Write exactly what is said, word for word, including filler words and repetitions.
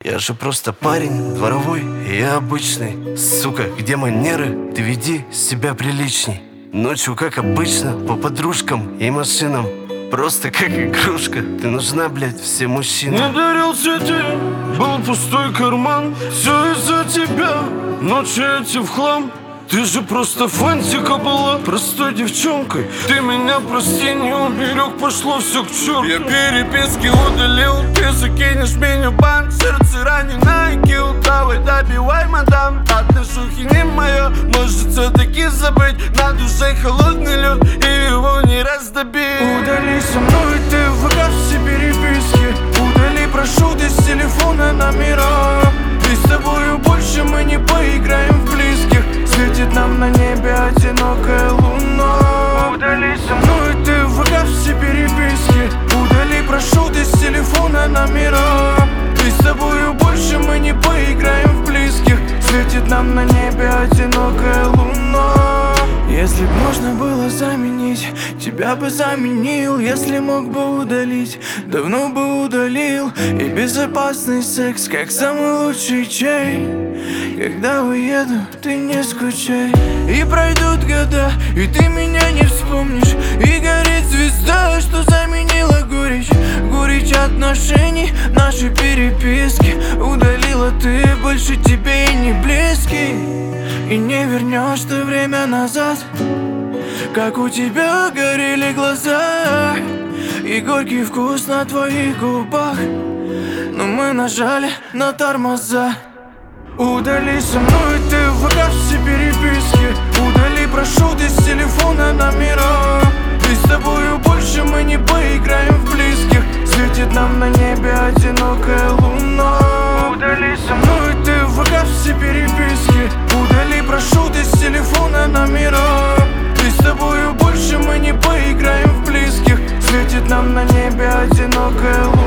Я же просто парень, дворовой, и я обычный. Сука, где манеры? Ты веди себя приличней. Ночью, как обычно, по подружкам и машинам. Просто как игрушка, ты нужна, блядь, всем мужчинам. Не дарил цветы, был пустой карман. Все из-за тебя, ночи эти в хлам. Ты же просто фантика была, простой девчонкой. Ты меня, прости, не уберег, пошло все к черту. Я переписки удалил, ты закинешь меню бан. Сердце ранено и килл, давай добивай, мадам. Отношухи не мое, может все-таки забыть. На душе холодный лед, и его не раздобить. Удали со мной ты в ВК все переписки. Удали, прошу, ты с телефона номера. И с тобою больше мы не поиграем в близких. Светит нам на небе одинокая луна. Удали со мной ты в ВК все переписки. Удали, прошу, ты с телефона номера. И с тобою больше мы не поиграем в близких. Светит нам на небе одинокая луна. Если б можно было заменить, тебя бы заменил. Если мог бы удалить, давно бы удалил. И безопасный секс, как самый лучший чай. Когда уеду, ты не скучай. И пройдут года, и ты меня не вспомнишь. И горит звезда, что заменила горечь. Горечь отношений, наши переписки. Удалила ты, больше тебе и не близкий. И не вернешь ты время назад. Как у тебя горели глаза и горький вкус на твоих губах. Но мы нажали на тормоза. Удали со мной ты в ВК все переписки. Удали, прошу, ты с телефона номера. И с тобою больше мы не поиграем в близких. Светит нам на небе одинокая луна. Удали со мной ты в ВК все переписки. Удали, прошу, ты с телефона номера. И с тобою больше мы не поиграем в близких. Светит нам на небе одинокая луна.